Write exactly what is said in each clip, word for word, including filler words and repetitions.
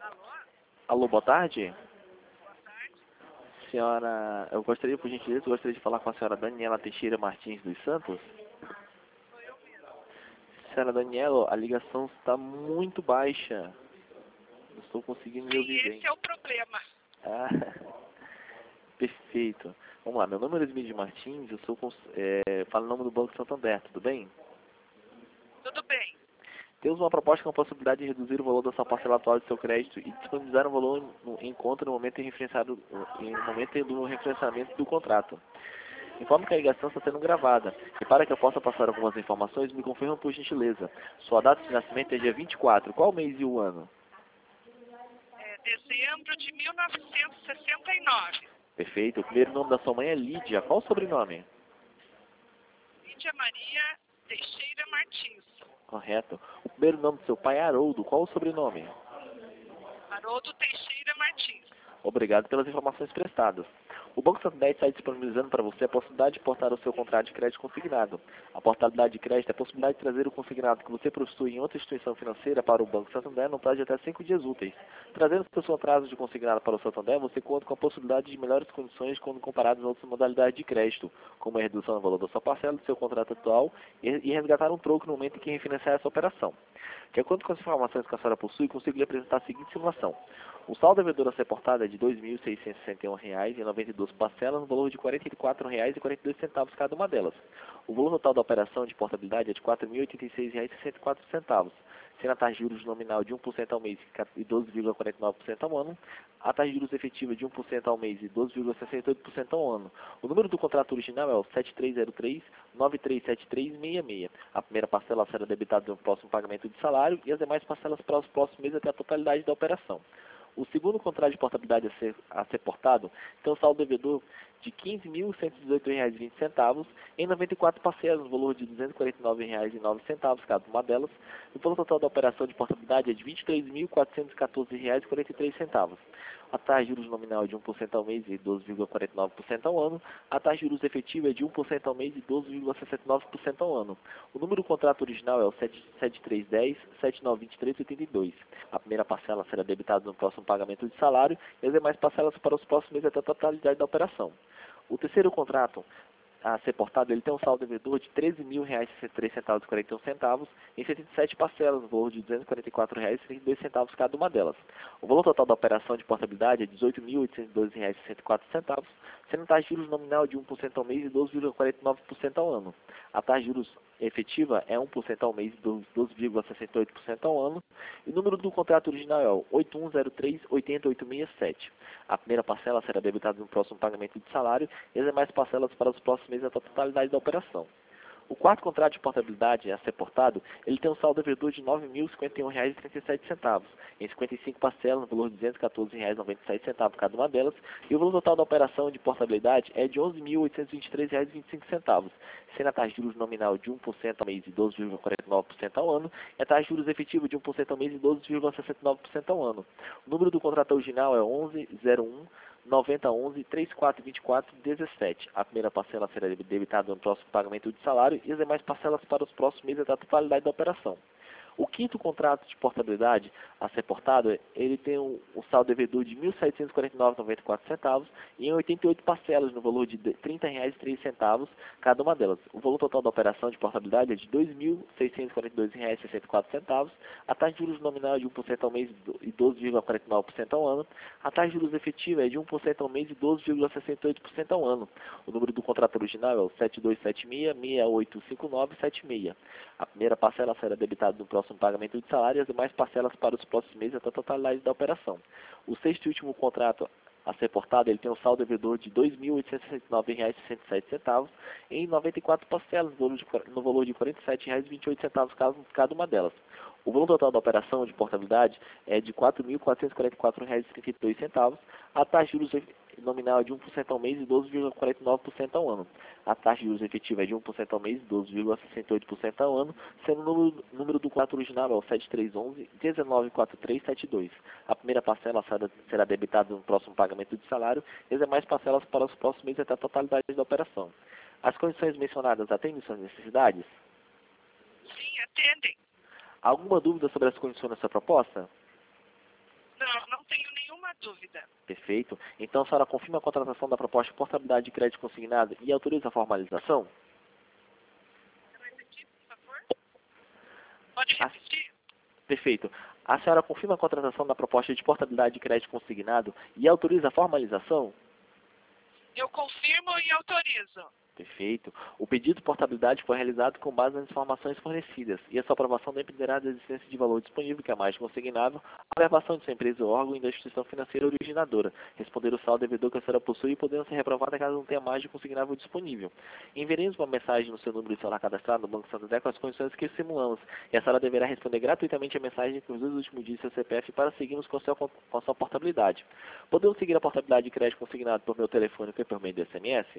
Alô, boa tarde. Senhora, eu gostaria, por gentileza, eu gostaria de falar com a senhora Daniela Teixeira Martins dos Santos. Senhora Daniela, a ligação está muito baixa. Não estou conseguindo me ouvir Sim, bem. esse é o problema. Ah, perfeito. Vamos lá, meu nome é Elismide Martins, eu sou, cons- é, falo em nome do Banco Santander, tudo bem? Tudo bem. Temos uma proposta com a possibilidade de reduzir o valor da sua parcela atual de seu crédito e disponibilizar um valor no- em conta no momento em referenciado, em- no momento do referenciamento do contrato. Informo que a ligação está sendo gravada. E para que eu possa passar algumas informações, me confirma por gentileza. Sua data de nascimento é dia vinte e quatro. Qual mês e o ano? É dezembro de mil novecentos e sessenta e nove. Perfeito. O primeiro nome da sua mãe é Lídia. Qual o sobrenome? Lídia Maria Teixeira Martins. Correto. O primeiro nome do seu pai é Haroldo. Qual o sobrenome? Haroldo Teixeira Martins. Obrigado pelas informações prestadas. O Banco Santander está disponibilizando para você a possibilidade de portar o seu contrato de crédito consignado. A portabilidade de crédito é a possibilidade de trazer o consignado que você possui em outra instituição financeira para o Banco Santander no prazo de até cinco dias úteis. Trazendo o seu prazo de consignado para o Santander, você conta com a possibilidade de melhores condições quando comparado às outras modalidades de crédito, como a redução do valor da sua parcela do seu contrato atual e e resgatar um troco no momento em que refinanciar essa operação. De acordo com as informações que a senhora possui, consigo lhe apresentar a seguinte simulação. O saldo devedor a ser portado é de dois mil seiscentos e sessenta e um reais e noventa e duas parcelas, no valor de quarenta e quatro reais e quarenta e dois centavos cada uma delas. O valor total da operação de portabilidade é de quatro mil e oitenta e seis reais e sessenta e quatro centavos, sendo a taxa de juros nominal de um por cento ao mês e doze vírgula quarenta e nove por cento ao ano, a taxa de juros efetiva de um por cento ao mês e doze vírgula sessenta e oito por cento ao ano. O número do contrato original é o sete três zero três, nove três sete três, seis seis. A primeira parcela será debitada no próximo pagamento de salário e as demais parcelas para os próximos meses até a totalidade da operação. O segundo contrato de portabilidade a ser, a ser portado tem um saldo devedor de quinze mil cento e dezoito reais e vinte centavos em noventa e quatro parcelas, no valor de duzentos e quarenta e nove reais e nove centavos cada uma delas. O valor total da operação de portabilidade é de vinte e três mil quatrocentos e quatorze reais e quarenta e três centavos. A taxa de juros nominal é de um por cento ao mês e doze vírgula quarenta e nove por cento ao ano. A taxa de juros efetiva é de um por cento ao mês e doze vírgula sessenta e nove por cento ao ano. O número do contrato original é o sete três um zero, sete nove dois três, oito dois. A primeira parcela será debitada no próximo pagamento de salário e as demais parcelas para os próximos meses até a totalidade da operação. O terceiro contrato a ser portado, ele tem um saldo devedor de treze mil reais e sessenta e três centavos e quarenta e um centavos em setenta e sete parcelas, no valor de duzentos e quarenta e quatro reais e trinta e dois centavos cada uma delas. O valor total da operação de portabilidade é dezoito mil oitocentos e doze reais e sessenta e quatro centavos, sendo a taxa de juros nominal de um por cento ao mês e doze vírgula quarenta e nove por cento ao ano. A taxa de juros efetiva é um por cento ao mês e doze vírgula sessenta e oito por cento ao ano. E o número do contrato original é o oito um zero três, oito zero oito seis sete. A primeira parcela será debitada no próximo pagamento de salário e as demais parcelas para os próximos meses até a totalidade da operação. O quarto contrato de portabilidade a ser portado, ele tem um saldo devedor de nove mil e cinquenta e um reais e trinta e sete centavos, em cinquenta e cinco parcelas, no valor de duzentos e quatorze reais e noventa e sete centavos cada uma delas, e o valor total da operação de portabilidade é de onze mil oitocentos e vinte e três reais e vinte e cinco centavos, sendo a taxa de juros nominal de um por cento ao mês e doze vírgula quarenta e nove por cento ao ano, e a taxa de juros efetiva de um por cento ao mês e doze vírgula sessenta e nove por cento ao ano. O número do contrato original é onze zero um, noventa onze, trinta e quatro vinte e quatro, dezessete. A primeira parcela será debitada no próximo pagamento de salário e as demais parcelas para os próximos meses da totalidade da operação. O quinto contrato de portabilidade a ser portado, ele tem um, um saldo devedor de mil setecentos e quarenta e nove reais e noventa e quatro centavos e em oitenta e oito parcelas no valor de trinta reais e três centavos cada uma delas. O valor total da operação de portabilidade é de dois mil seiscentos e quarenta e dois reais e sessenta e quatro centavos. A taxa de juros nominal é de um por cento ao mês e doze vírgula quarenta e nove por cento ao ano. A taxa de juros efetiva é de um por cento ao mês e doze vírgula sessenta e oito por cento ao ano. O número do contrato original é o sete dois sete seis, seis oito cinco nove sete seis. A primeira parcela será debitada no próximo pagamento de salário e as demais parcelas para os próximos meses até a totalidade da operação. O sexto e último contrato a ser portado, ele tem um saldo devedor de dois mil oitocentos e sessenta e nove reais e sessenta e sete centavos em noventa e quatro parcelas no valor de, no valor de quarenta e sete reais e vinte e oito centavos cada, cada uma delas. O valor total da operação de portabilidade é de quatro mil quatrocentos e quarenta e quatro reais e trinta e dois centavos. A taxa de juros nominal é de um por cento ao mês e doze vírgula quarenta e nove por cento ao ano. A taxa de juros efetiva é de um por cento ao mês e doze vírgula sessenta e oito por cento ao ano, sendo o número, número do contrato original é o sete três um um, um nove quatro três sete dois. A primeira parcela será, será debitada no próximo pagamento de salário e as demais parcelas para os próximos meses até a totalidade da operação. As condições mencionadas atendem suas necessidades? Sim, atendem. Alguma dúvida sobre as condições dessa proposta? Não, não tenho nenhuma dúvida. Perfeito. Então a senhora confirma a contratação da proposta de portabilidade de crédito consignado e autoriza a formalização? Repetir, por favor? Pode Ah, repetir? perfeito. A senhora confirma a contratação da proposta de portabilidade de crédito consignado e autoriza a formalização? Eu confirmo e autorizo. Perfeito. O pedido de portabilidade foi realizado com base nas informações fornecidas e a sua aprovação dependerá da existência de valor disponível, que é mais consignável, a verbação de sua empresa ou órgão e da instituição financeira originadora, responder o saldo devedor que a senhora possui e podendo ser reprovada caso não tenha mais de consignável disponível. Enviaremos uma mensagem no seu número de celular cadastrado no Banco Santander com as condições que simulamos e a senhora deverá responder gratuitamente a mensagem com os dois últimos dígitos do seu C P F para seguirmos com, seu, com a sua portabilidade. Podemos seguir a portabilidade de crédito consignado por meu telefone e por meio do S M S?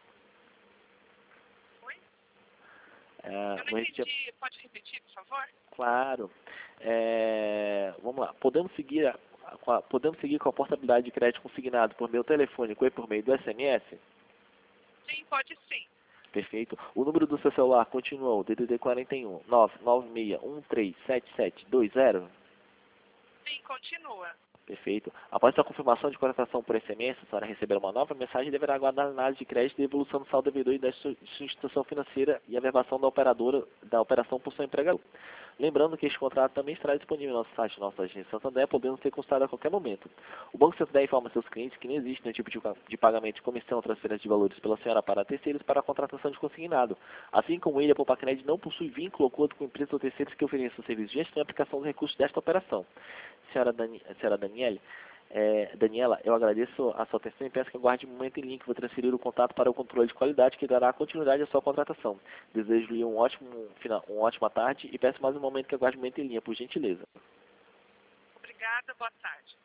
Eu não entendi. Pode repetir, por favor? Claro. É, vamos lá. Podemos seguir, a, a, podemos seguir com a portabilidade de crédito consignado por meu telefone e por meio do S M S? Sim, pode sim. Perfeito. O número do seu celular continua o D D D quarenta e um, nove nove seis um três sete sete dois zero? Sim, continua. Perfeito. Após a confirmação de contratação por S M S, a senhora receberá uma nova mensagem e deverá aguardar a análise de crédito e evolução do saldo devedor e da sua instituição financeira e a verbação da operadora da operação por seu empregador. Lembrando que este contrato também estará disponível no nosso site, nossa agência Santander, podendo ser consultado a qualquer momento. O Banco Santander informa seus clientes que não existe nenhum tipo de, de pagamento de comissão ou transferência de valores pela senhora para terceiros para a contratação de consignado. Assim como ele, a Poupacred não possui vínculo ou acordo com empresas ou terceiros que ofereçam serviços de gestão e aplicação dos recursos desta operação. Senhora, Dani, senhora Daniele, é, Daniela, eu agradeço a sua atenção e peço que aguarde um momento em link. Vou transferir o contato para o controle de qualidade que dará continuidade à sua contratação. Desejo-lhe um ótimo final, uma ótima tarde e peço mais um momento que aguarde um momento em linha, por gentileza. Obrigada, boa tarde.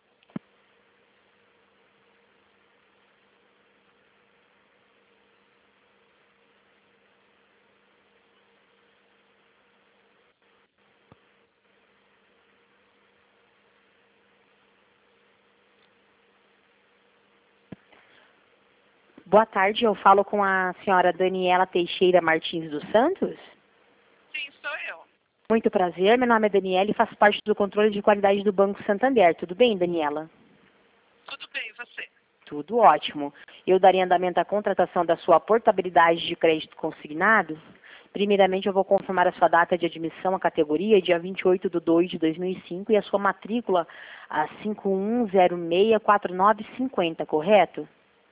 Boa tarde, eu falo com a senhora Daniela Teixeira Martins dos Santos. Sim, sou eu. Muito prazer, meu nome é Daniela e faço parte do controle de qualidade do Banco Santander. Tudo bem, Daniela? Tudo bem, e você? Tudo ótimo. Eu daria andamento à contratação da sua portabilidade de crédito consignado. Primeiramente, eu vou confirmar a sua data de admissão à categoria, dia vinte e oito de dois de dois mil e cinco, e a sua matrícula, a cinco um zero seis quatro nove cinco zero, correto?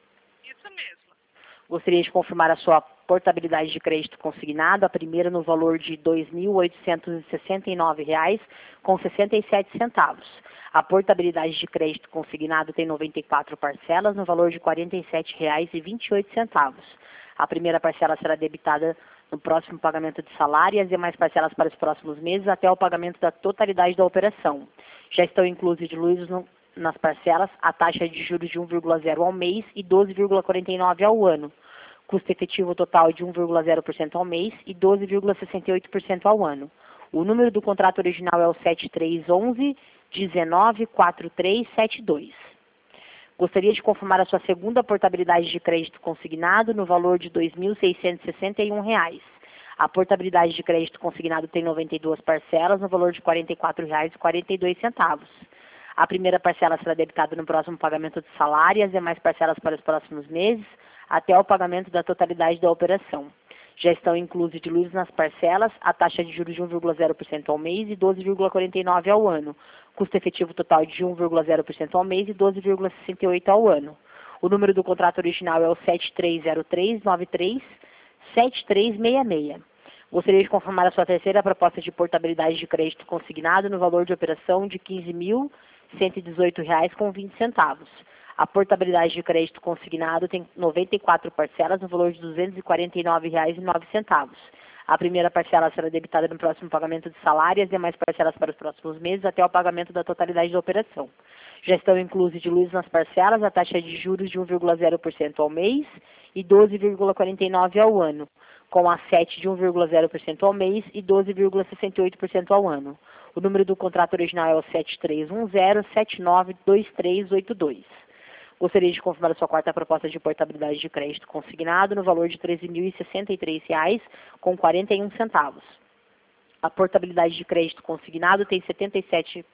Isso mesmo. Gostaria de confirmar a sua portabilidade de crédito consignado, a primeira no valor de dois mil oitocentos e sessenta e nove reais com sessenta e sete centavos. A portabilidade de crédito consignado tem noventa e quatro parcelas no valor de quarenta e sete reais e vinte e oito centavos. A primeira parcela será debitada no próximo pagamento de salário e as demais parcelas para os próximos meses até o pagamento da totalidade da operação. Já estão inclusos e diluídos no nas parcelas, a taxa de juros de um vírgula zero ao mês e doze vírgula quarenta e nove ao ano. Custo efetivo total de um vírgula zero por cento ao mês e doze vírgula sessenta e oito por cento ao ano. O número do contrato original é o sete três um um, um nove quatro três sete dois. Gostaria de confirmar a sua segunda portabilidade de crédito consignado no valor de dois mil seiscentos e sessenta e um reais. A portabilidade de crédito consignado tem noventa e duas parcelas no valor de quarenta e quatro reais e quarenta e dois centavos. A primeira parcela será debitada no próximo pagamento de salário e as demais parcelas para os próximos meses, até o pagamento da totalidade da operação. Já estão inclusos e diluídos nas parcelas a taxa de juros de um vírgula zero por cento ao mês e doze vírgula quarenta e nove por cento ao ano. Custo efetivo total de um vírgula zero por cento ao mês e doze vírgula sessenta e oito por cento ao ano. O número do contrato original é o sete três zero três nove três sete três seis seis. Gostaria de confirmar a sua terceira proposta de portabilidade de crédito consignado no valor de operação de quinze mil cento e dezoito reais com vinte centavos. A portabilidade de crédito consignado tem noventa e quatro parcelas no valor de duzentos e quarenta e nove reais e nove centavos. A primeira parcela será debitada no próximo pagamento de salário e as demais parcelas para os próximos meses até o pagamento da totalidade da operação. Já estão inclusos e diluídos nas parcelas a taxa de juros de um vírgula zero por cento ao mês e doze vírgula quarenta e nove por cento ao ano, com a sete de um vírgula zero por cento ao mês e doze vírgula sessenta e oito por cento ao ano. O número do contrato original é o sete três um zero sete nove dois três oito dois. Gostaria de confirmar a sua quarta proposta de portabilidade de crédito consignado no valor de treze mil e sessenta e três reais com quarenta e um centavos. A portabilidade de crédito consignado tem setenta e sete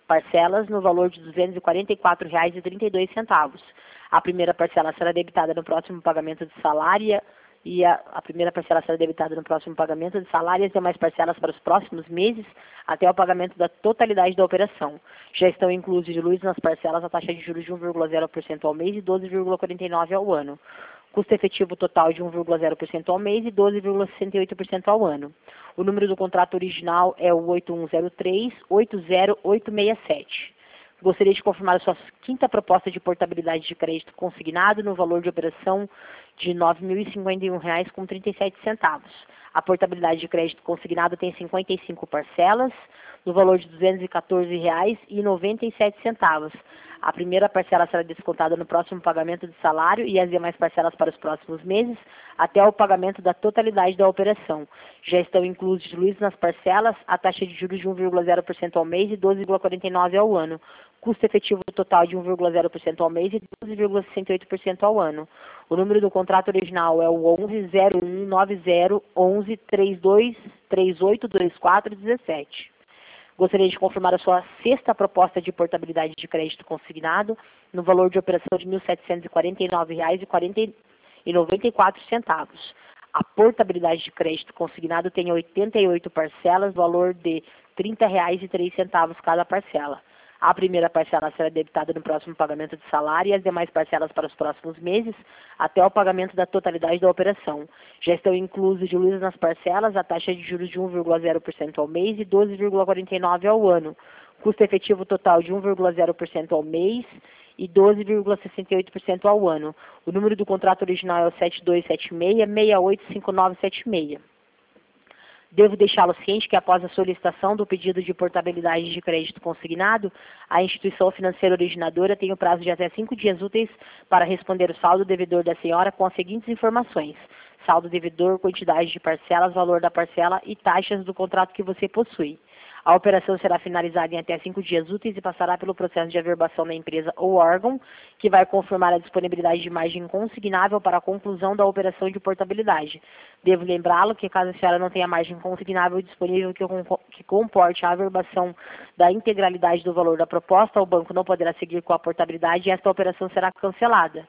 parcelas no valor de duzentos e quarenta e quatro reais e trinta e dois centavos. A primeira parcela será debitada no próximo pagamento de salário e a, a primeira parcela será debitada no próximo pagamento de salário e as demais parcelas para os próximos meses até o pagamento da totalidade da operação. Já estão inclusos diluídos nas parcelas a taxa de juros de um vírgula zero por cento ao mês e doze vírgula quarenta e nove por cento ao ano. Custo efetivo total de um vírgula zero por cento ao mês e doze vírgula sessenta e oito por cento ao ano. O número do contrato original é o oito um zero três, oito zero oito seis sete. Gostaria de confirmar a sua quinta proposta de portabilidade de crédito consignado no valor de operação de nove mil e cinquenta e um reais com trinta e sete centavos. A portabilidade de crédito consignado tem cinquenta e cinco parcelas no valor de duzentos e quatorze reais e noventa e sete centavos. A primeira parcela será descontada no próximo pagamento de salário e as demais parcelas para os próximos meses até o pagamento da totalidade da operação. Já estão inclusos diluídos nas parcelas a taxa de juros de um vírgula zero por cento ao mês e doze vírgula quarenta e nove por cento ao ano. Custo efetivo total de um vírgula zero por cento ao mês e doze vírgula sessenta e oito por cento ao ano. O número do contrato original é o onze zero um nove zero onze trinta e dois trinta e oito vinte e quatro dezessete. Gostaria de confirmar a sua sexta proposta de portabilidade de crédito consignado no valor de operação de mil setecentos e quarenta e nove reais e noventa e quatro centavos. A portabilidade de crédito consignado tem oitenta e oito parcelas, valor de trinta reais e três centavos cada parcela. A primeira parcela será debitada no próximo pagamento de salário e as demais parcelas para os próximos meses até o pagamento da totalidade da operação. Já estão inclusos diluídos nas parcelas a taxa de juros de um vírgula zero por cento ao mês e doze vírgula quarenta e nove por cento ao ano. Custo efetivo total de um vírgula zero por cento ao mês e doze vírgula sessenta e oito por cento ao ano. O número do contrato original é o sete dois sete seis, seis oito cinco nove sete seis. Devo deixá-lo ciente que após a solicitação do pedido de portabilidade de crédito consignado, a instituição financeira originadora tem o prazo de até cinco dias úteis para responder o saldo devedor da senhora com as seguintes informações: saldo devedor, quantidade de parcelas, valor da parcela e taxas do contrato que você possui. A operação será finalizada em até cinco dias úteis e passará pelo processo de averbação da empresa ou órgão, que vai confirmar a disponibilidade de margem consignável para a conclusão da operação de portabilidade. Devo lembrá-lo que, caso a senhora não tenha margem consignável disponível que, que comporte a averbação da integralidade do valor da proposta, o banco não poderá seguir com a portabilidade e esta operação será cancelada.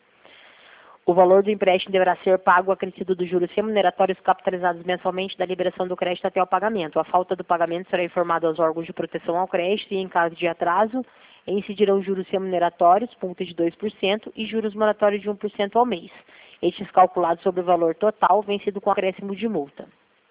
O valor do empréstimo deverá ser pago acrescido dos juros remuneratórios capitalizados mensalmente da liberação do crédito até o pagamento. A falta do pagamento será informada aos órgãos de proteção ao crédito e, em caso de atraso, incidirão juros remuneratórios, pontos de dois por cento, e juros moratórios de um por cento ao mês. Estes calculados sobre o valor total, vencido com acréscimo de multa.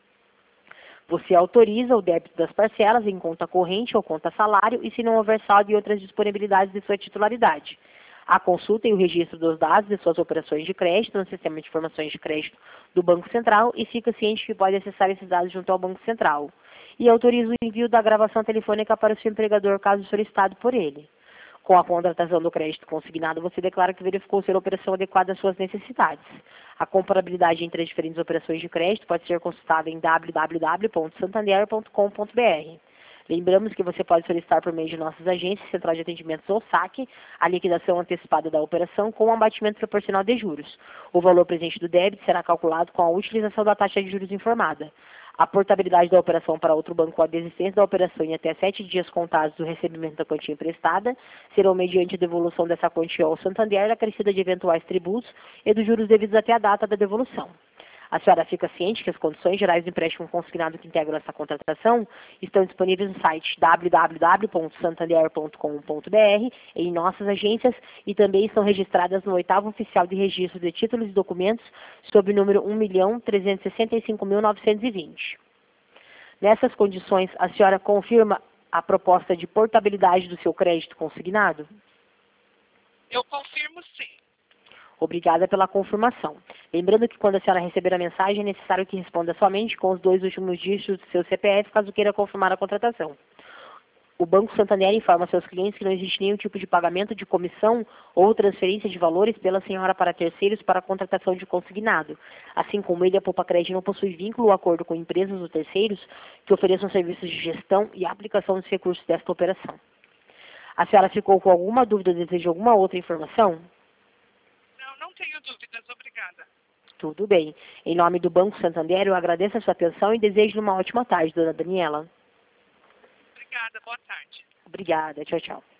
Você autoriza o débito das parcelas em conta corrente ou conta salário e se não houver saldo e outras disponibilidades de sua titularidade. A consulta e o registro dos dados de suas operações de crédito no sistema de informações de crédito do Banco Central e fica ciente que pode acessar esses dados junto ao Banco Central. E autoriza o envio da gravação telefônica para o seu empregador, caso solicitado por ele. Com a contratação do crédito consignado, você declara que verificou ser a operação adequada às suas necessidades. A comparabilidade entre as diferentes operações de crédito pode ser consultada em w w w ponto santander ponto com ponto b r. Lembramos que você pode solicitar por meio de nossas agências, Central de Atendimentos ou saque, a liquidação antecipada da operação com um abatimento proporcional de juros. O valor presente do débito será calculado com a utilização da taxa de juros informada. A portabilidade da operação para outro banco ou a desistência da operação em até sete dias contados do recebimento da quantia emprestada serão mediante a devolução dessa quantia ao Santander, acrescida de eventuais tributos e dos juros devidos até a data da devolução. A senhora fica ciente que as condições gerais do empréstimo consignado que integram essa contratação estão disponíveis no site w w w ponto santander ponto com ponto b r, em nossas agências, e também estão registradas no oitavo oficial de registro de títulos e documentos sob o número um milhão trezentos e sessenta e cinco mil novecentos e vinte. Nessas condições, a senhora confirma a proposta de portabilidade do seu crédito consignado? Eu confirmo sim. Obrigada pela confirmação. Lembrando que quando a senhora receber a mensagem, é necessário que responda somente com os dois últimos dígitos do seu C P F, caso queira confirmar a contratação. O Banco Santander informa seus clientes que não existe nenhum tipo de pagamento de comissão ou transferência de valores pela senhora para terceiros para a contratação de consignado. Assim como ele, a Poupa Crédito não possui vínculo ou acordo com empresas ou terceiros que ofereçam serviços de gestão e aplicação dos recursos desta operação. A senhora ficou com alguma dúvida ou deseja alguma outra informação? Não tenho dúvidas, obrigada. Tudo bem. Em nome do Banco Santander, eu agradeço a sua atenção e desejo uma ótima tarde, dona Daniela. Obrigada, boa tarde. Obrigada. Tchau, tchau.